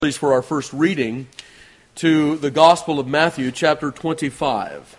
Please, for our first reading to the Gospel of Matthew, chapter 25.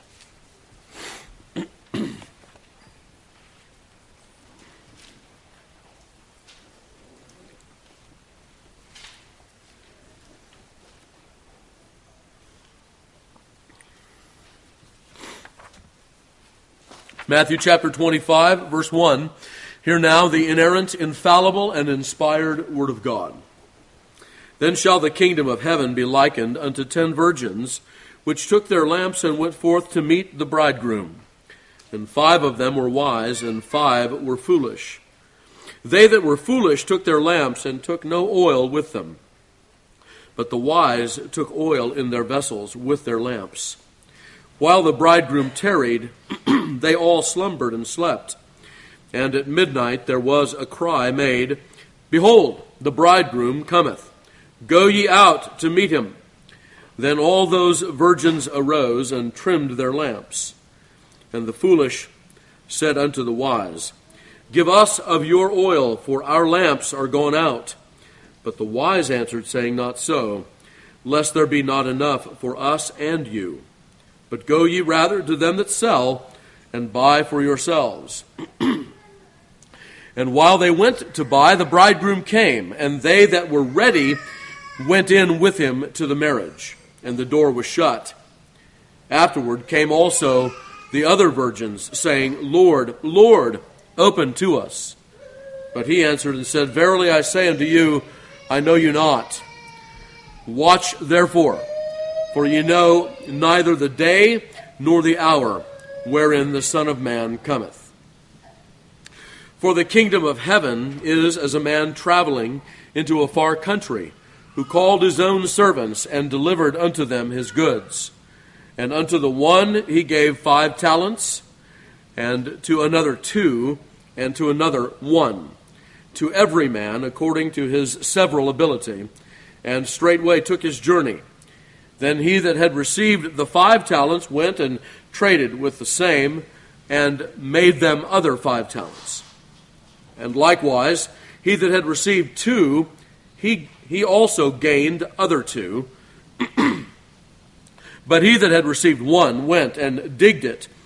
Matthew chapter 25, verse 1. Hear now the inerrant, infallible, and inspired Word of God. Then shall the kingdom of heaven be likened unto 10 virgins, which took their lamps and went forth to meet the bridegroom. And 5 of them were wise, and 5 were foolish. They that were foolish took their lamps, and took no oil with them. But the wise took oil in their vessels with their lamps. While the bridegroom tarried, they all slumbered and slept. And at midnight there was a cry made, Behold, the bridegroom cometh. Go ye out to meet him. Then all those virgins arose and trimmed their lamps. And the foolish said unto the wise, Give us of your oil, for our lamps are gone out. But the wise answered, saying, Not so, lest there be not enough for us and you. But go ye rather to them that sell, and buy for yourselves. And while they went to buy, the bridegroom came, and they that were ready went in with him to the marriage, and the door was shut. Afterward came also the other virgins, saying, Lord, Lord, open to us. But he answered and said, Verily I say unto you, I know you not. Watch therefore, for ye know neither the day nor the hour wherein the Son of Man cometh. For the kingdom of heaven is as a man traveling into a far country, who called his own servants and delivered unto them his goods. And unto the one he gave 5 talents, and to another 2, and to another 1, to every man according to his several ability, and straightway took his journey. Then he that had received the 5 talents went and traded with the same, and made them other 5 talents. And likewise, he that had received 2, he also gained other 2. But he that had received 1 went and digged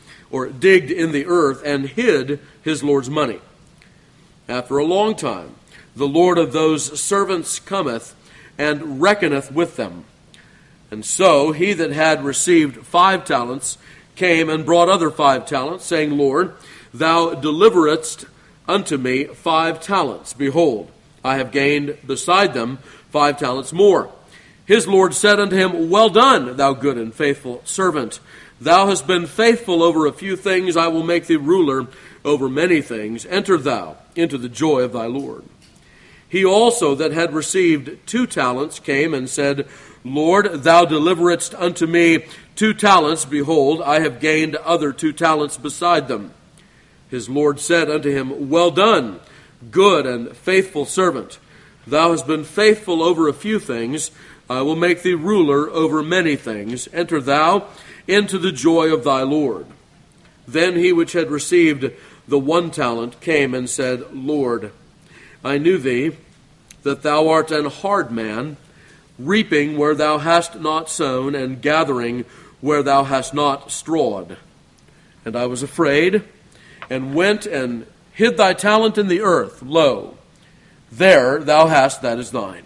in the earth, and hid his Lord's money. After a long time, the Lord of those servants cometh, and reckoneth with them. And so he that had received 5 talents came and brought other 5 talents, saying, Lord, thou deliveredst unto me 5 talents. Behold, I have gained beside them 5 talents more. His Lord said unto him, Well done, thou good and faithful servant. Thou hast been faithful over a few things. I will make thee ruler over many things. Enter thou into the joy of thy Lord. He also that had received 2 talents came and said, Lord, thou deliveredst unto me 2 talents. Behold, I have gained other 2 talents beside them. His Lord said unto him, Well done, good and faithful servant. Thou hast been faithful over a few things. I will make thee ruler over many things. Enter thou into the joy of thy Lord. Then he which had received the 1 talent came and said, Lord, I knew thee, that thou art an hard man, reaping where thou hast not sown, and gathering where thou hast not strawed. And I was afraid, and went and hid thy talent in the earth. Lo, there thou hast that is thine.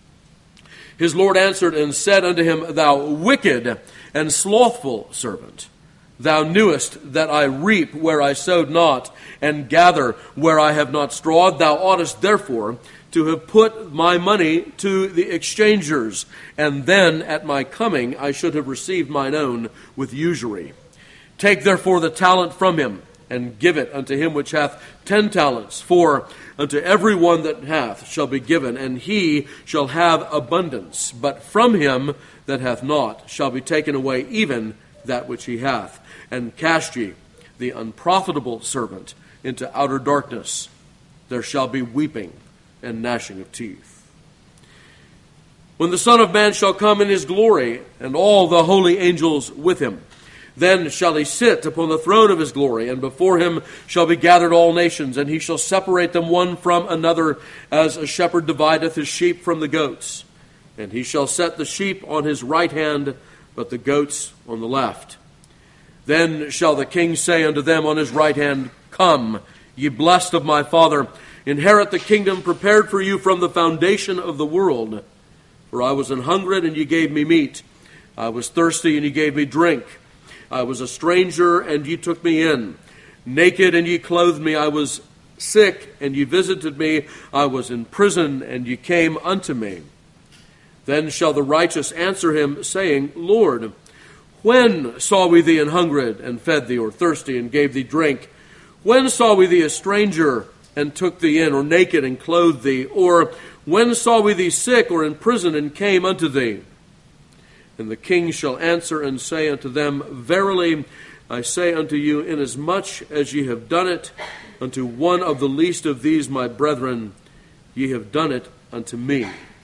His Lord answered and said unto him, Thou wicked and slothful servant, thou knewest that I reap where I sowed not, and gather where I have not strawed. Thou oughtest therefore to have put my money to the exchangers, and then at my coming I should have received mine own with usury. Take therefore the talent from him, and give it unto him which hath 10 talents. For unto every one that hath shall be given, and he shall have abundance. But from him that hath not shall be taken away even that which he hath. And cast ye the unprofitable servant into outer darkness. There shall be weeping and gnashing of teeth. When the Son of Man shall come in his glory, and all the holy angels with him, Then shall he sit upon the throne of his glory, and before him shall be gathered all nations, and he shall separate them one from another, as a shepherd divideth his sheep from the goats. And he shall set the sheep on his right hand, but the goats on the left. Then shall the king say unto them on his right hand, Come, ye blessed of my Father, inherit the kingdom prepared for you from the foundation of the world. For I was an hungred, and ye gave me meat. I was thirsty, and ye gave me drink. I was a stranger, and ye took me in. Naked, and ye clothed me. I was sick, and ye visited me. I was in prison, and ye came unto me. Then shall the righteous answer him, saying, Lord, when saw we thee an hungred, and fed thee, or thirsty, and gave thee drink? When saw we thee a stranger, and took thee in, or naked, and clothed thee? Or when saw we thee sick, or in prison, and came unto thee? And the king shall answer and say unto them, Verily I say unto you, inasmuch as ye have done it unto one of the least of these my brethren, ye have done it unto me.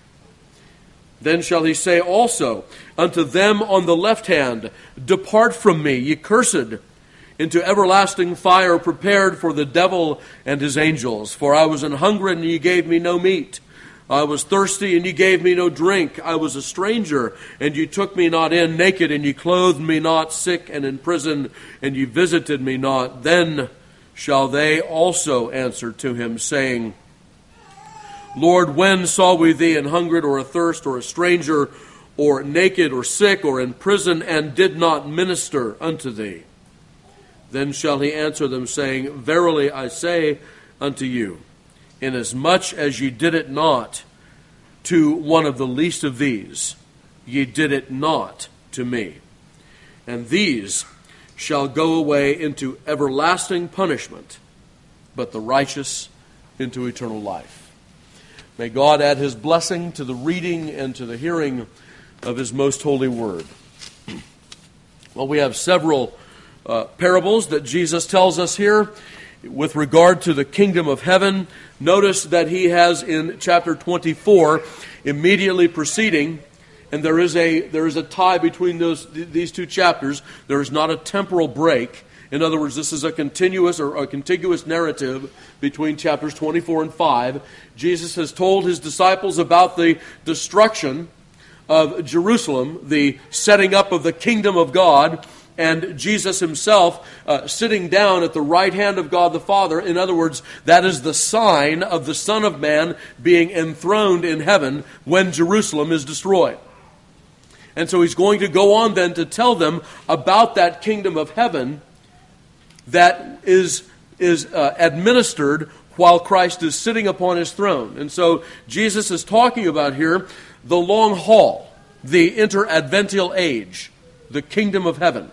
Then shall he say also unto them on the left hand, Depart from me, ye cursed, into everlasting fire prepared for the devil and his angels. For I was an hungred, and ye gave me no meat. I was thirsty, and ye gave me no drink. I was a stranger, and ye took me not in. Naked, and ye clothed me not. Sick, and in prison, and ye visited me not. Then shall they also answer to him, saying, Lord, when saw we thee an hungred, or athirst, or a stranger, or naked, or sick, or in prison, and did not minister unto thee? Then shall he answer them, saying, Verily I say unto you, inasmuch as ye did it not to one of the least of these, ye did it not to me. And these shall go away into everlasting punishment, but the righteous into eternal life. May God add his blessing to the reading and to the hearing of his most holy word. Well, we have several parables that Jesus tells us here with regard to the kingdom of heaven. Notice that he has in chapter 24, immediately preceding, and there is a tie between these two chapters. There is not a temporal break. In other words, this is a continuous narrative between chapters 24 and 5. Jesus has told his disciples about the destruction of Jerusalem, the setting up of the kingdom of God, and Jesus himself sitting down at the right hand of God the Father. In other words, that is the sign of the Son of Man being enthroned in heaven when Jerusalem is destroyed. And so he's going to go on then to tell them about that kingdom of heaven that is administered while Christ is sitting upon his throne. And so Jesus is talking about here the long haul, the interadvential age, the kingdom of heaven.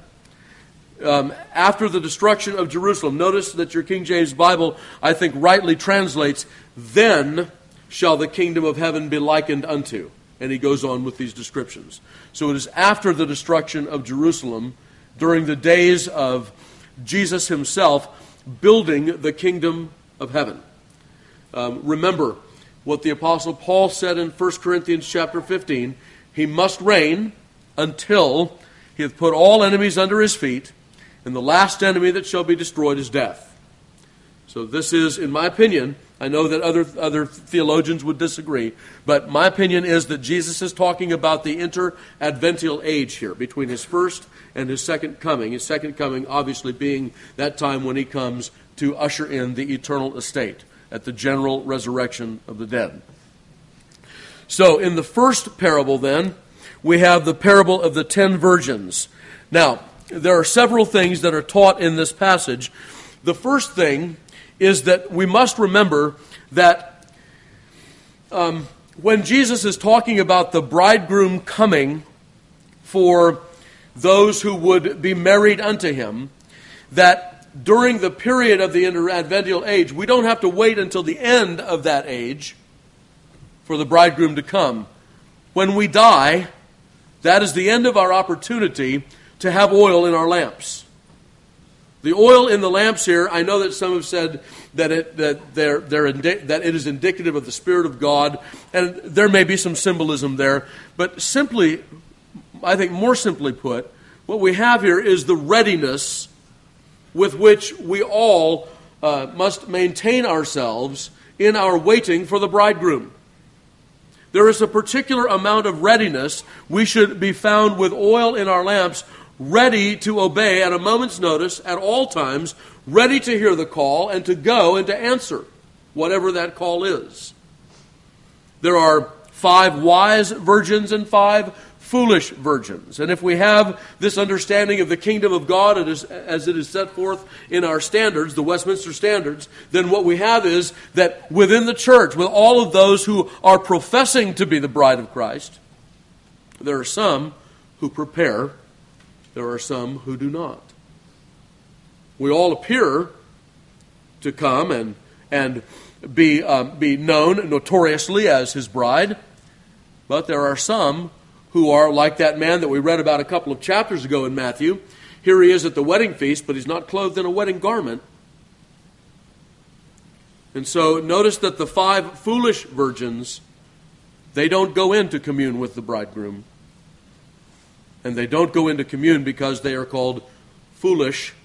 After the destruction of Jerusalem, notice that your King James Bible, I think, rightly translates, then shall the kingdom of heaven be likened unto. And he goes on with these descriptions. So it is after the destruction of Jerusalem, during the days of Jesus himself building the kingdom of heaven. Remember what the Apostle Paul said in 1 Corinthians chapter 15. He must reign until he hath put all enemies under his feet, and the last enemy that shall be destroyed is death. So this is, in my opinion, I know that other theologians would disagree, but my opinion is that Jesus is talking about the interadvential age here, between his first and his second coming. His second coming obviously being that time when he comes to usher in the eternal estate at the general resurrection of the dead. So in the first parable then, we have the parable of the 10 virgins. Now, there are several things that are taught in this passage. The first thing is that we must remember that when Jesus is talking about the bridegroom coming for those who would be married unto him, that during the period of the interadvential age, we don't have to wait until the end of that age for the bridegroom to come. When we die, that is the end of our opportunity to have oil in our lamps. The oil in the lamps here, I know that some have said that it is indicative of the Spirit of God, and there may be some symbolism there, but simply, I think more simply put, what we have here is the readiness with which we all must maintain ourselves in our waiting for the bridegroom. There is a particular amount of readiness. We should be found with oil in our lamps, ready to obey at a moment's notice, at all times, ready to hear the call and to go and to answer whatever that call is. There are 5 wise virgins and 5 foolish virgins. And if we have this understanding of the kingdom of God as it is set forth in our standards, the Westminster Standards, then what we have is that within the church, with all of those who are professing to be the bride of Christ, there are some who prepare, there are some who do not. We all appear to come and be known notoriously as his bride, but there are some who are like that man that we read about a couple of chapters ago in Matthew. Here he is at the wedding feast, but he's not clothed in a wedding garment. And so notice that the 5 foolish virgins, they don't go in to commune with the bridegroom. And they don't go into commune because they are called foolish.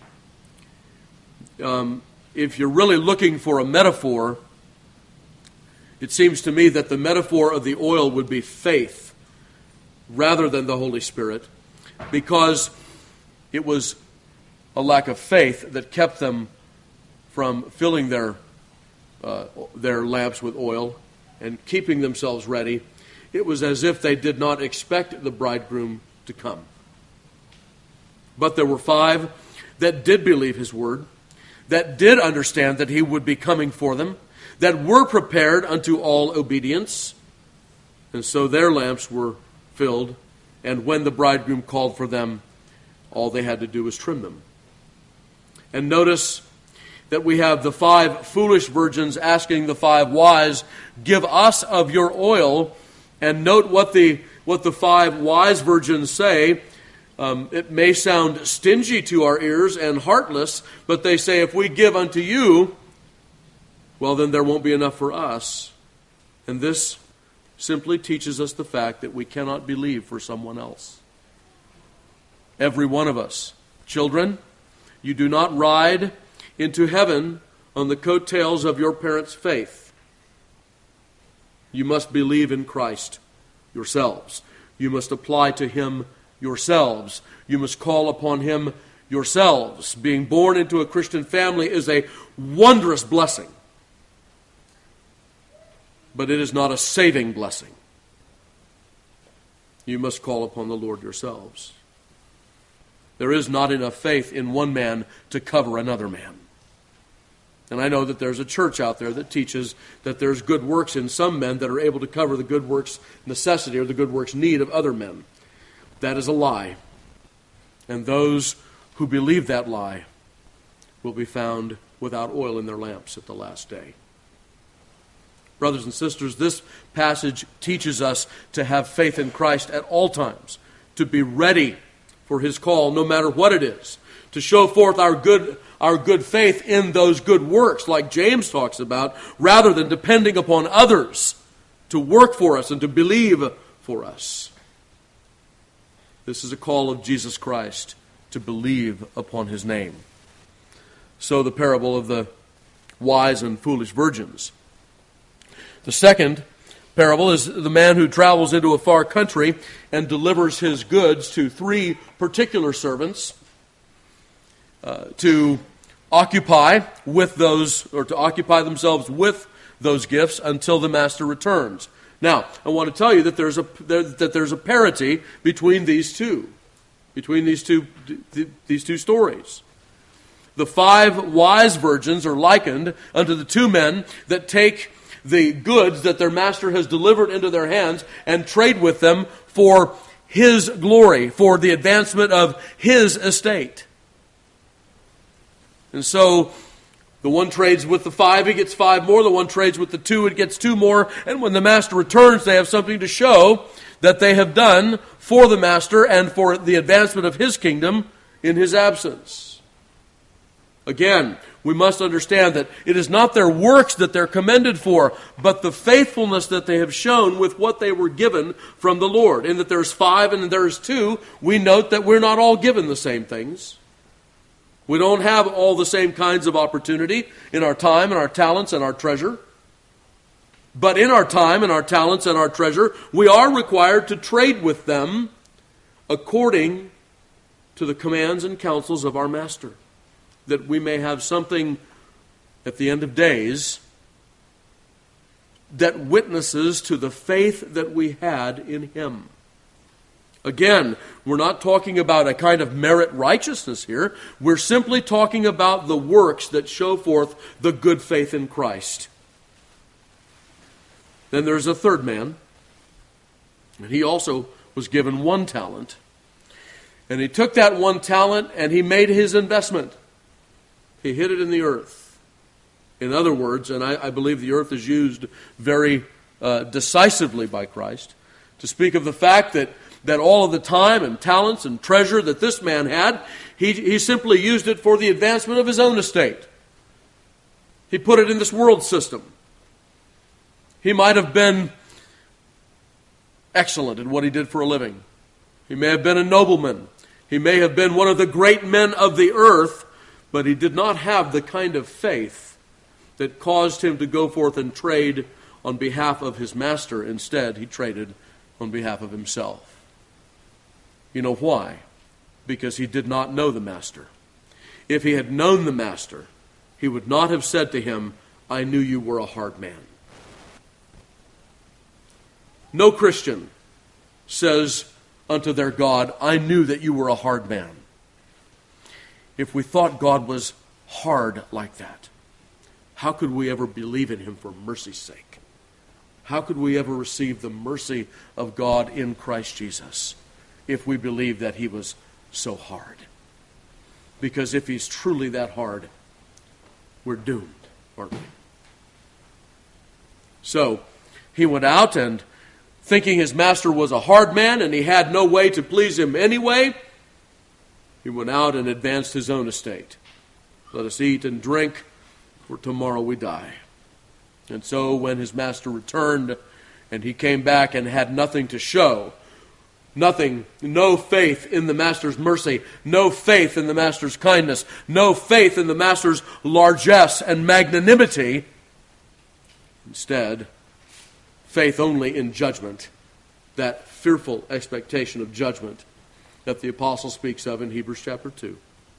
If you're really looking for a metaphor, it seems to me that the metaphor of the oil would be faith rather than the Holy Spirit, because it was a lack of faith that kept them from filling their lamps with oil and keeping themselves ready. It was as if they did not expect the bridegroom to come. But there were 5 that did believe his word, that did understand that he would be coming for them, that were prepared unto all obedience, and so their lamps were filled, and when the bridegroom called for them, all they had to do was trim them. And notice that we have the 5 foolish virgins asking the 5 wise, give us of your oil. And note what the 5 wise virgins say. It may sound stingy to our ears and heartless, but they say, if we give unto you, well, then there won't be enough for us. And this simply teaches us the fact that we cannot believe for someone else. Every one of us. Children, you do not ride into heaven on the coattails of your parents' faith. You must believe in Christ yourselves. You must apply to him yourselves. You must call upon him yourselves. Being born into a Christian family is a wondrous blessing, but it is not a saving blessing. You must call upon the Lord yourselves. There is not enough faith in one man to cover another man. And I know that there's a church out there that teaches that there's good works in some men that are able to cover the good works necessity or the good works need of other men. That is a lie. And those who believe that lie will be found without oil in their lamps at the last day. Brothers and sisters, this passage teaches us to have faith in Christ at all times, to be ready for his call, no matter what it is, to show forth our good faith in those good works, like James talks about, rather than depending upon others to work for us and to believe for us. This is a call of Jesus Christ to believe upon his name. So the parable of the wise and foolish virgins. The second parable is the man who travels into a far country and delivers his goods to 3 particular servants to occupy with those, or to occupy themselves with those gifts until the master returns. Now, I want to tell you that there's a parity between these two stories. The 5 wise virgins are likened unto the 2 men that take the goods that their master has delivered into their hands and trade with them for his glory, for the advancement of his estate. And so the one trades with the 5, he gets 5 more. The one trades with the 2, it gets 2 more. And when the master returns, they have something to show that they have done for the master and for the advancement of his kingdom in his absence. Again, we must understand that it is not their works that they're commended for, but the faithfulness that they have shown with what they were given from the Lord. In that there's 5 and there's 2, we note that we're not all given the same things. We don't have all the same kinds of opportunity in our time and our talents and our treasure. But in our time and our talents and our treasure, we are required to trade with them according to the commands and counsels of our Master, that we may have something at the end of days that witnesses to the faith that we had in Him. Again, we're not talking about a kind of merit righteousness here. We're simply talking about the works that show forth the good faith in Christ. Then there's a third man, and he also was given 1 talent. And he took that 1 talent and he made his investment. He hid it in the earth. In other words, and I believe the earth is used very decisively by Christ to speak of the fact that all of the time and talents and treasure that this man had, he simply used it for the advancement of his own estate. He put it in this world system. He might have been excellent in what he did for a living. He may have been a nobleman. He may have been one of the great men of the earth, but he did not have the kind of faith that caused him to go forth and trade on behalf of his master. Instead, he traded on behalf of himself. You know why? Because he did not know the master. If he had known the master, he would not have said to him, "I knew you were a hard man." No Christian says unto their God, "I knew that you were a hard man." If we thought God was hard like that, how could we ever believe in Him for mercy's sake? How could we ever receive the mercy of God in Christ Jesus if we believed that He was so hard? Because if He's truly that hard, we're doomed, aren't we? So, he went out and thinking his master was a hard man and he had no way to please him anyway, he went out and advanced his own estate. Let us eat and drink, for tomorrow we die. And so when his master returned and he came back and had nothing to show, nothing, no faith in the master's mercy, no faith in the master's kindness, no faith in the master's largesse and magnanimity, instead, faith only in judgment, that fearful expectation of judgment that the apostle speaks of in Hebrews chapter 2.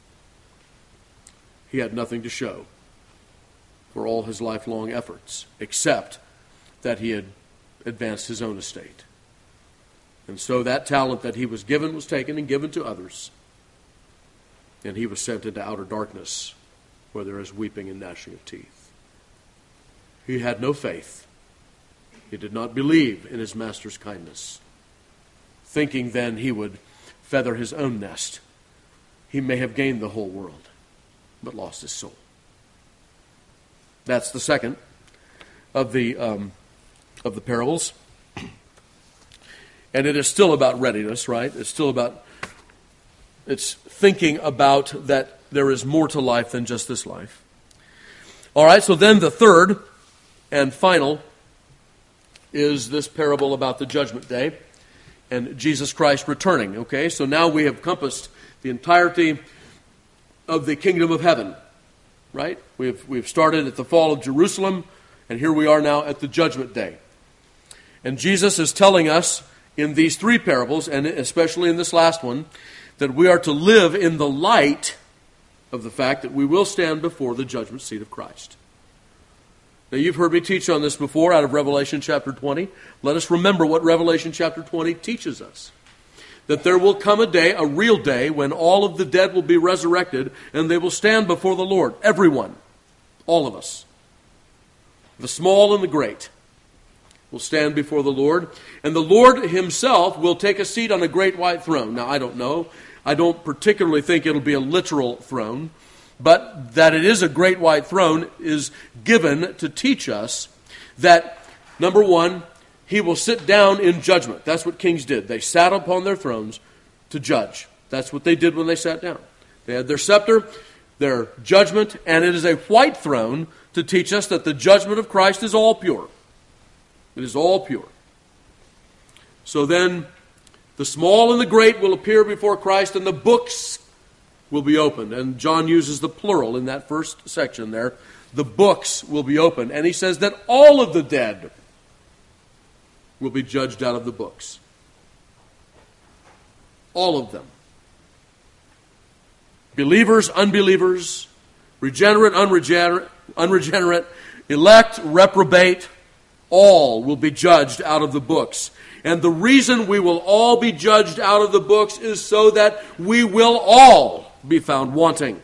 He had nothing to show for all his lifelong efforts, except that he had advanced his own estate. And so that talent that he was given was taken and given to others, and he was sent into outer darkness, where there is weeping and gnashing of teeth. He had no faith. He did not believe in his master's kindness. Thinking then he would feather his own nest, he may have gained the whole world, but lost his soul. That's the second of the parables. And it is still about readiness, right? It's thinking about that there is more to life than just this life. All right, so then the third and final is this parable about the judgment day and Jesus Christ returning. Okay, so now we have compassed the entirety of the kingdom of heaven, right? We've started at the fall of Jerusalem, and here we are now at the judgment day. And Jesus is telling us in these 3 parables, and especially in this last one, that we are to live in the light of the fact that we will stand before the judgment seat of Christ. Now, you've heard me teach on this before out of Revelation chapter 20. Let us remember what Revelation chapter 20 teaches us. That there will come a day, a real day, when all of the dead will be resurrected and they will stand before the Lord. Everyone. All of us. The small and the great will stand before the Lord. And the Lord Himself will take a seat on a great white throne. Now, I don't know. I don't particularly think it'll be a literal throne. But that it is a great white throne is given to teach us that, number one, He will sit down in judgment. That's what kings did. They sat upon their thrones to judge. That's what they did when they sat down. They had their scepter, their judgment, and it is a white throne to teach us that the judgment of Christ is all pure. It is all pure. So then, the small and the great will appear before Christ, and the books will be opened. And John uses the plural in that first section there. The books will be opened. And he says that all of the dead will be judged out of the books. All of them. Believers, unbelievers, regenerate, unregenerate, elect, reprobate, all will be judged out of the books. And the reason we will all be judged out of the books is so that we will all be found wanting.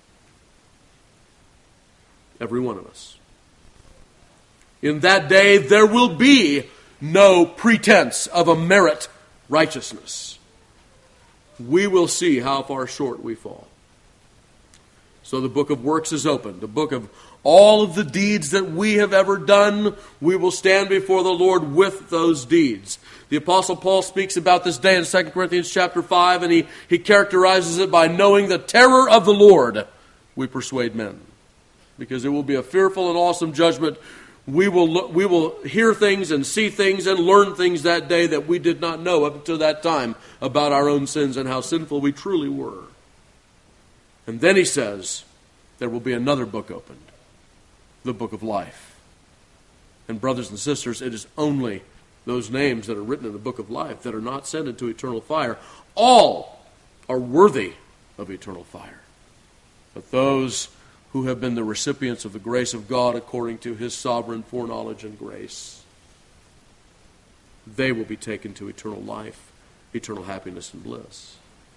Every one of us. In that day, there will be no pretense of a merit righteousness. We will see how far short we fall. So the book of works is open. The book of all of the deeds that we have ever done, we will stand before the Lord with those deeds. The Apostle Paul speaks about this day in 2 Corinthians chapter 5, and he characterizes it by knowing the terror of the Lord, we persuade men. Because it will be a fearful and awesome judgment. We will hear things and see things and learn things that day that we did not know up until that time about our own sins and how sinful we truly were. And then he says, there will be another book opened, the book of life. And brothers and sisters, it is only those names that are written in the book of life that are not sent into eternal fire. All are worthy of eternal fire. But those who have been the recipients of the grace of God according to His sovereign foreknowledge and grace, they will be taken to eternal life, eternal happiness and bliss.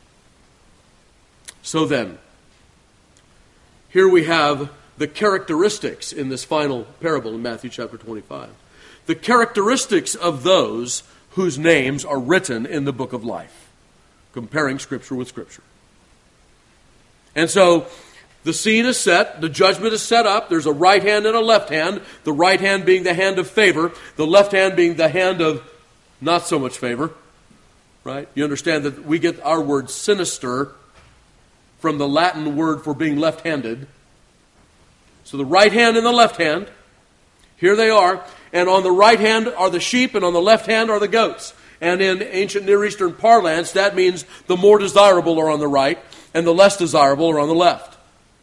So then, here we have the characteristics in this final parable in Matthew chapter 25. The characteristics of those whose names are written in the book of life, comparing Scripture with Scripture. And so, the scene is set, the judgment is set up, there's a right hand and a left hand, the right hand being the hand of favor, the left hand being the hand of not so much favor, right? You understand that we get our word sinister from the Latin word for being left-handed. So the right hand and the left hand, here they are, and on the right hand are the sheep and on the left hand are the goats. And in ancient Near Eastern parlance, that means the more desirable are on the right and the less desirable are on the left.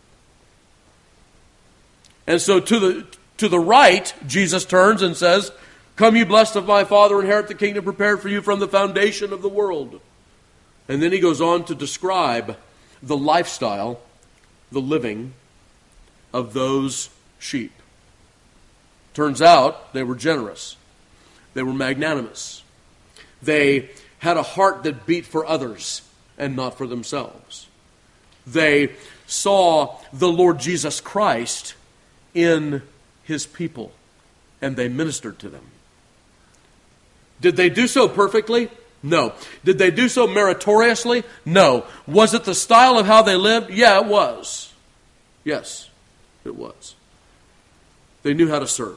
And so to the right, Jesus turns and says, "Come, you blessed of my Father, inherit the kingdom prepared for you from the foundation of the world." And then he goes on to describe the lifestyle, the living of those sheep. Turns out they were generous. They were magnanimous. They had a heart that beat for others and not for themselves. They saw the Lord Jesus Christ in His people, and they ministered to them. Did they do so perfectly? No. Did they do so meritoriously? No. Was it the style of how they lived? Yeah, it was. Yes, it was. They knew how to serve.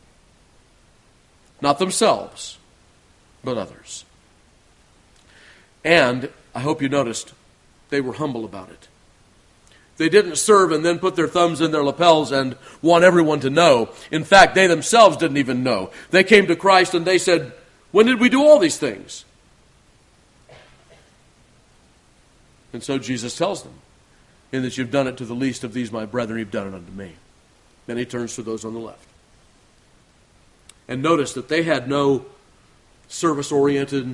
Not themselves, but others. And, I hope you noticed, they were humble about it. They didn't serve and then put their thumbs in their lapels and want everyone to know. In fact, they themselves didn't even know. They came to Christ and they said, "When did we do all these things?" And so Jesus tells them, "In that you've done it to the least of these my brethren, you've done it unto me." Then he turns to those on the left. And notice that they had no service orientation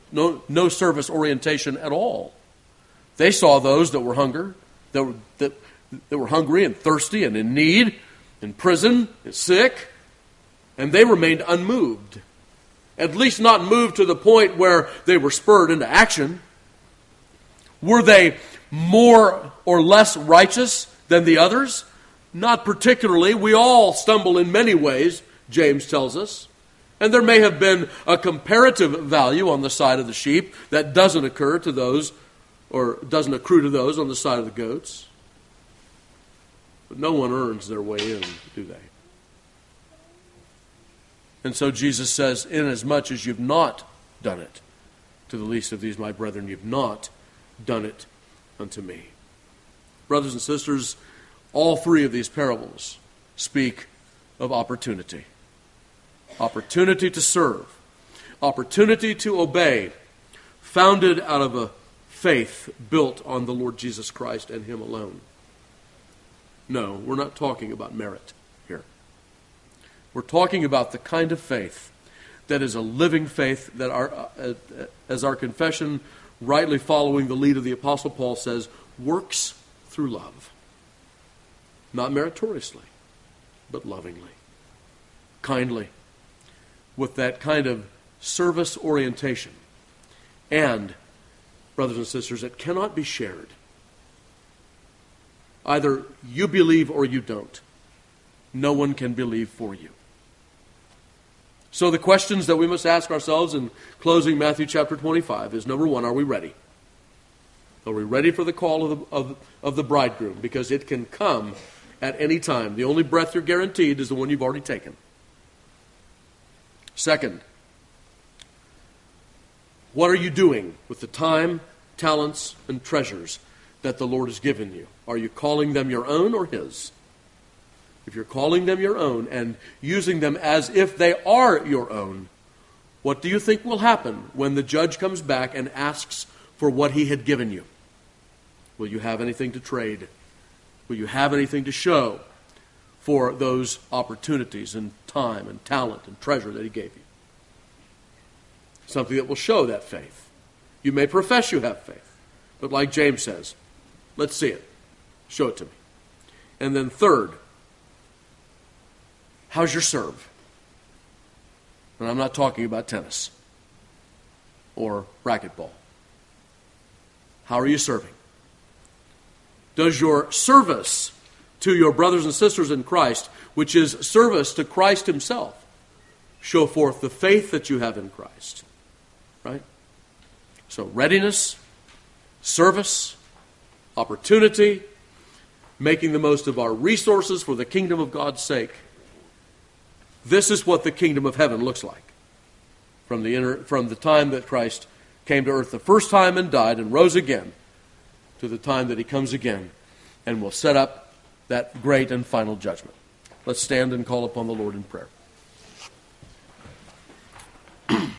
at all. They saw those that were that were hungry and thirsty and in need, in prison, and sick, and they remained unmoved. At least not moved to the point where they were spurred into action. Were they more or less righteous than the others? Not particularly. We all stumble in many ways, James tells us. And there may have been a comparative value on the side of the sheep that doesn't accrue to those on the side of the goats. But no one earns their way in, do they? And so Jesus says, "Inasmuch as you've not done it to the least of these my brethren, you've not done it unto me." Brothers and sisters, all three of these parables speak of opportunity. Opportunity to serve. Opportunity to obey, founded out of a faith built on the Lord Jesus Christ and Him alone. No, we're not talking about merit here. We're talking about the kind of faith that is a living faith, that as our confession, rightly following the lead of the Apostle Paul, says, works through love. Not meritoriously, but lovingly, kindly, with that kind of service orientation. And, brothers and sisters, it cannot be shared. Either you believe or you don't. No one can believe for you. So the questions that we must ask ourselves in closing Matthew chapter 25 is, number one, are we ready? Are we ready for the call of the bridegroom? Because it can come at any time. The only breath you're guaranteed is the one you've already taken. Second, what are you doing with the time, talents, and treasures that the Lord has given you? Are you calling them your own or His? If you're calling them your own and using them as if they are your own, what do you think will happen when the judge comes back and asks for what he had given you? Will you have anything to trade? Will you have anything to show for those opportunities and time and talent and treasure that he gave you? Something that will show that faith. You may profess you have faith, but like James says, let's see it. Show it to me. And then third, how's your serve? And I'm not talking about tennis or racquetball. How are you serving? Does your service to your brothers and sisters in Christ, which is service to Christ Himself, show forth the faith that you have in Christ? Right? So readiness, service, opportunity, making the most of our resources for the kingdom of God's sake. This is what the kingdom of heaven looks like. From the time that Christ came to earth the first time and died and rose again, to the time that He comes again and will set up that great and final judgment. Let's stand and call upon the Lord in prayer.